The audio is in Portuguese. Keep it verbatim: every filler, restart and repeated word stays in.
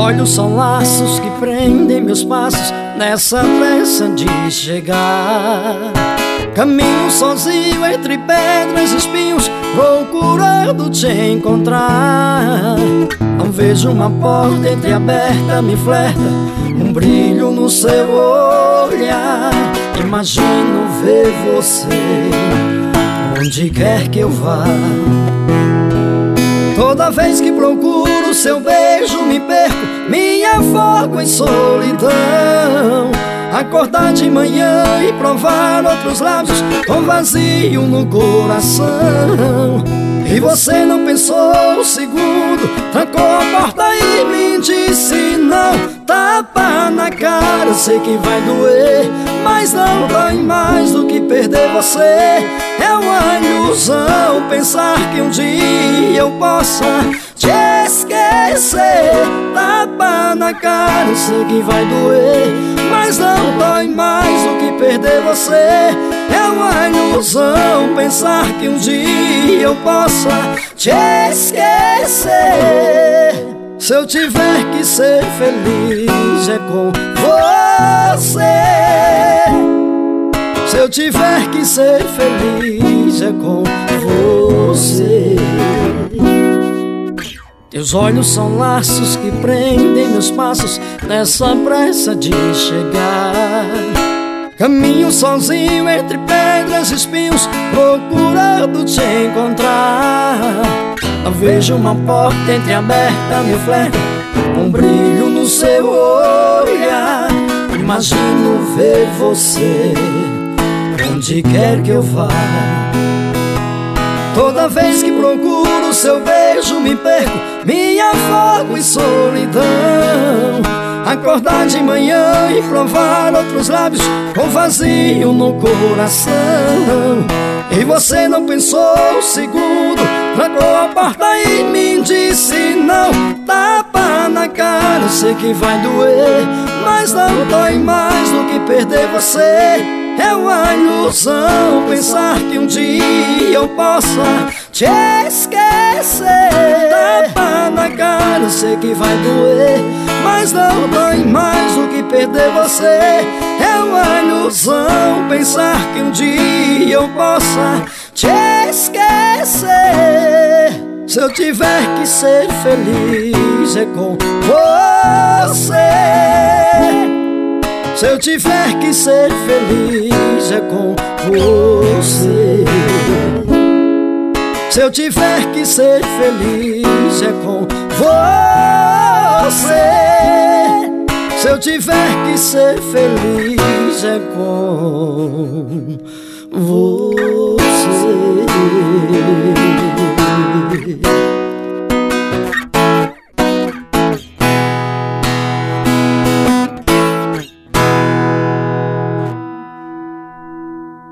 olhos são laços que prendem meus passos nessa pressa de chegar. Caminho sozinho entre pedras e espinhos, procurando te encontrar. Não vejo uma porta entreaberta, me flerta um brilho no seu olhar. Imagino ver você onde quer que eu vá. Toda vez que procuro seu beijo me perco, me afogo em solidão. Acordar de manhã e provar outros lábios com vazio no coração. E você não pensou um segundo, trancou a porta e me disse não. Tapa na cara, sei que vai doer, mas não dói mais do que perder você. É uma ilusão pensar que um dia eu possa te esquecer. Tapa na cara, sei que vai doer, mas não dói mais do que perder você. É uma ilusão pensar que um dia eu possa te esquecer. Se eu tiver que ser feliz é com você. Se eu tiver que ser feliz é com você. Teus olhos são laços que prendem meus passos nessa pressa de chegar. Caminho sozinho entre pedras e espinhos, procurando te encontrar. Não vejo uma porta entreaberta, me flerta um brilho no seu olhar. Imagino ver você onde quer que eu vá. Toda vez que procuro seu beijo me perco, me afogo em solidão. Acordar de manhã e provar outros lábios com vazio no coração. E você não pensou um segundo, trancou a porta e me disse não. Tapa na cara, sei que vai doer, mas não dói mais do que perder você. É uma ilusão pensar que um dia eu possa te esquecer. Tapa na cara, sei que vai doer, mas não dói mais do que perder você. É uma ilusão pensar que um dia eu possa te esquecer. Se eu tiver que ser feliz é com você. Se eu tiver que ser feliz é com você. Se eu tiver que ser feliz é com você. Se eu tiver que ser feliz é com você.